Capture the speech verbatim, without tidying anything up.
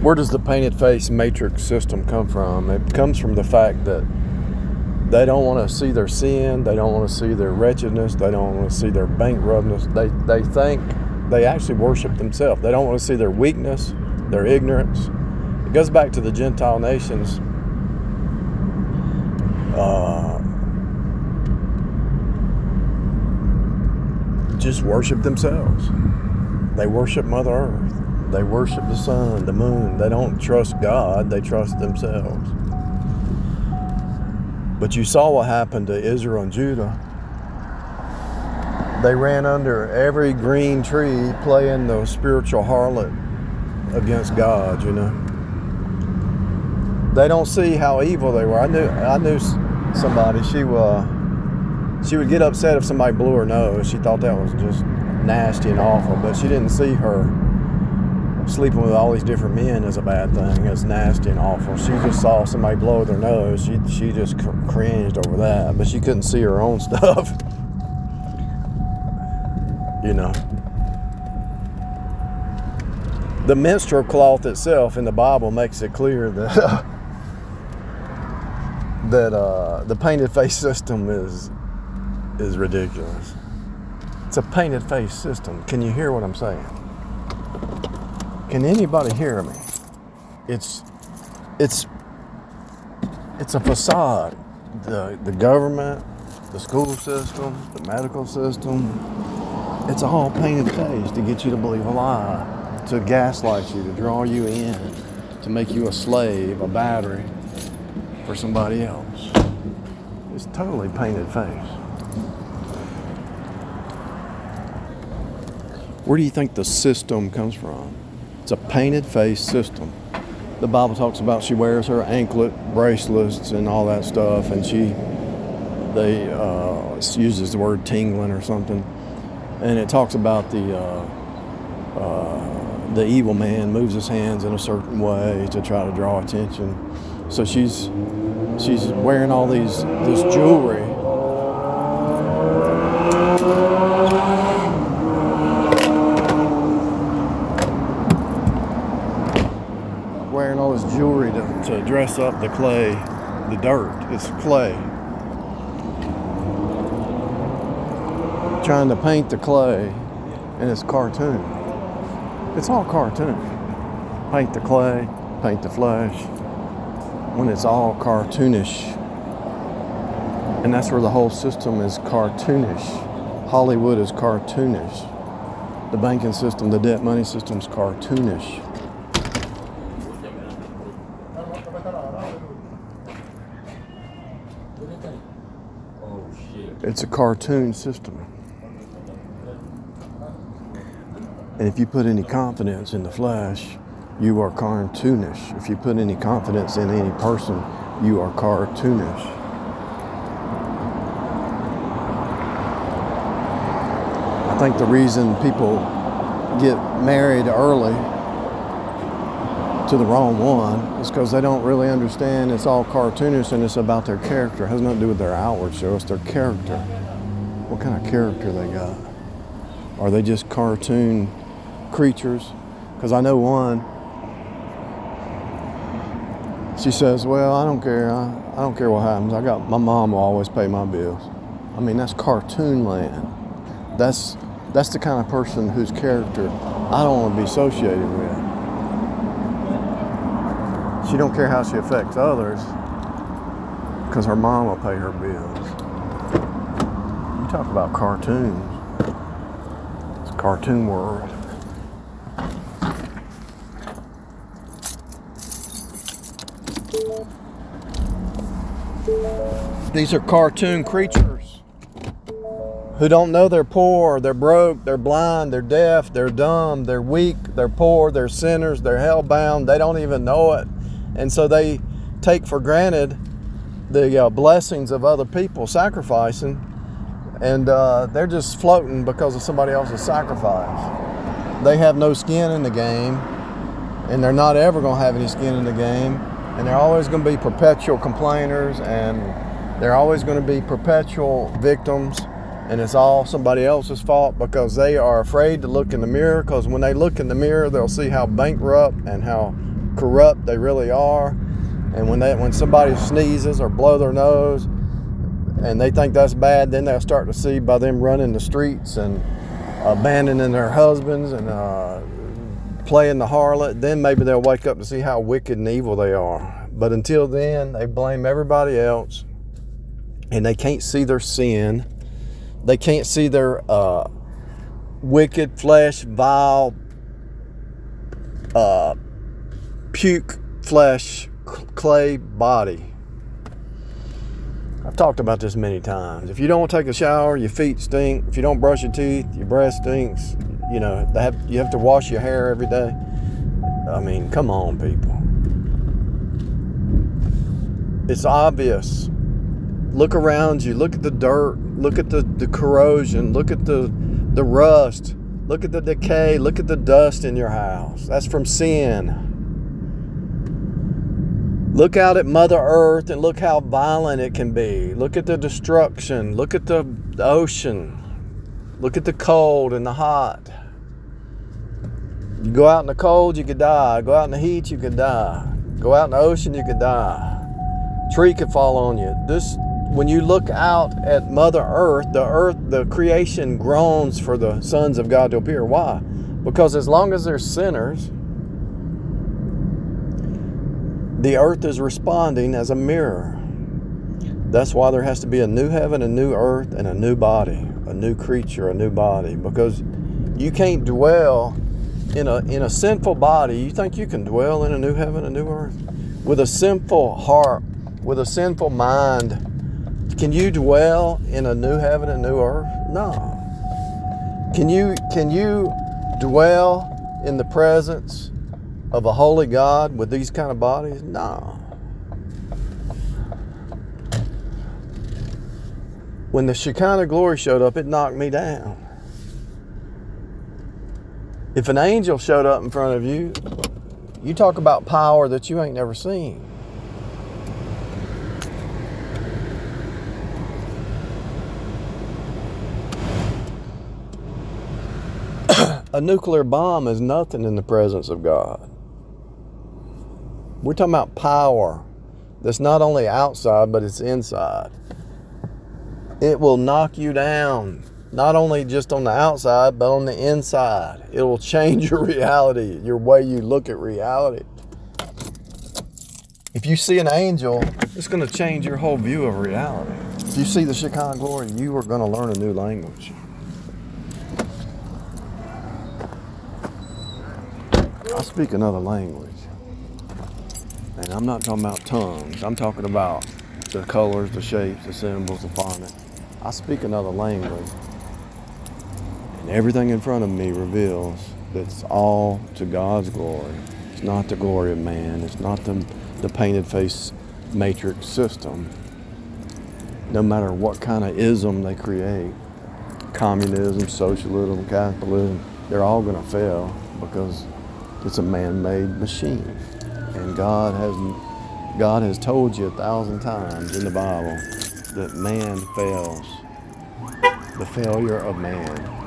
Where does the painted face matrix system come from? It comes from the fact that they don't want to see their sin. They don't want to see their wretchedness. They don't want to see their bankruptness. They they think they actually worship themselves. They don't want to see their weakness, their ignorance. It goes back to the Gentile nations. Uh, just worship themselves. They worship Mother Earth. They worship the sun, the moon. They don't trust God. They trust themselves. But you saw what happened to Israel and Judah. They ran under every green tree playing the spiritual harlot against God, you know. They don't see how evil they were. I knew I knew somebody, she uh, she would get upset if somebody blew her nose. She thought that was just nasty and awful, but she didn't see her sleeping with all these different men as a bad thing, as nasty and awful. She just saw somebody blow their nose. She she just cr- cringed over that, but she couldn't see her own stuff. You know. The menstrual cloth itself in the Bible makes it clear that uh, that uh, the painted face system is is ridiculous. It's a painted face system. Can you hear what I'm saying? Can anybody hear me? It's it's it's a facade. The the government, the school system, the medical system, it's all painted face to get you to believe a lie, to gaslight you, to draw you in, to make you a slave, a battery for somebody else. It's totally painted face. Where do you think the system comes from? It's a painted face system. The Bible talks about she wears her anklet bracelets and all that stuff, and she they uh, uses the word tingling or something, and it talks about the uh, uh, the evil man moves his hands in a certain way to try to draw attention. So she's she's wearing all these this jewelry. Wearing all this jewelry to, to dress up the clay, the dirt. It's clay. Trying to paint the clay, and it's cartoon. It's all cartoon. Paint the clay, paint the flesh, when it's all cartoonish. And that's where the whole system is cartoonish. Hollywood is cartoonish. The banking system, the debt money system is cartoonish. It's a cartoon system. And if you put any confidence in the flesh, you are cartoonish. If you put any confidence in any person, you are cartoonish. I think the reason people get married early to the wrong one is because they don't really understand it's all cartoonish and it's about their character. It has nothing to do with their outward show, it's their character. What kind of character they got? Are they just cartoon creatures? Because I know one, she says, well, I don't care. I, I don't care what happens. I got, my mom will always pay my bills. I mean, that's cartoon land. That's, that's the kind of person whose character I don't want to be associated with. She don't care how she affects others because her mom will pay her bills. You talk about cartoons. It's a cartoon world. These are cartoon creatures who don't know they're poor, they're broke, they're blind, they're deaf, they're dumb, they're weak, they're poor, they're sinners, they're hellbound, they don't even know it. And so they take for granted the uh, blessings of other people sacrificing, and uh, they're just floating because of somebody else's sacrifice. They have no skin in the game, and they're not ever going to have any skin in the game, and they're always going to be perpetual complainers, and they're always going to be perpetual victims, and it's all somebody else's fault because they are afraid to look in the mirror, because when they look in the mirror, they'll see how bankrupt and how corrupt they really are. And when they, when somebody sneezes or blow their nose and they think that's bad, then they'll start to see by them running the streets and abandoning their husbands and uh, playing the harlot, then maybe they'll wake up to see how wicked and evil they are. But until then, they blame everybody else, and they can't see their sin. They can't see their uh, wicked, flesh, vile, uh, puke flesh, clay body. I've talked about this many times. If you don't take a shower, your feet stink. If you don't brush your teeth, your breath stinks. You know, they have, you have to wash your hair every day. I mean, come on, people. It's obvious. Look around you. Look at the dirt. Look at the, the corrosion. Look at the, the rust. Look at the decay. Look at the dust in your house. That's from sin. Look out at Mother Earth and look how violent it can be. Look at the destruction. Look at the ocean. Look at the cold and the hot. You go out in the cold, you could die. Go out in the heat, you could die. Go out in the ocean, you could die. Tree could fall on you. This, when you look out at Mother Earth, the earth, the creation groans for the sons of God to appear. Why? Because as long as there's sinners, the earth is responding as a mirror. That's why there has to be a new heaven, a new earth, and a new body, a new creature, a new body. Because you can't dwell in a in a sinful body. You think you can dwell in a new heaven, a new earth? With a sinful heart, with a sinful mind, can you dwell in a new heaven and new earth? No. Can you can you dwell in the presence of a holy God with these kind of bodies? No. When the Shekinah glory showed up, it knocked me down. If an angel showed up in front of you, you talk about power that you ain't never seen. A nuclear bomb is nothing in the presence of God. We're talking about power that's not only outside, but it's inside. It will knock you down, not only just on the outside, but on the inside. It will change your reality, your way you look at reality. If you see an angel, it's going to change your whole view of reality. If you see the Shekinah glory, you are going to learn a new language. I speak another language. And I'm not talking about tongues. I'm talking about the colors, the shapes, the symbols, the font. I speak another language. And everything in front of me reveals that it's all to God's glory. It's not the glory of man. It's not the, the painted face matrix system. No matter what kind of ism they create, communism, socialism, capitalism, they're all going to fail because it's a man-made machine. And God has God has told you a thousand times in the Bible that man fails. The failure of man.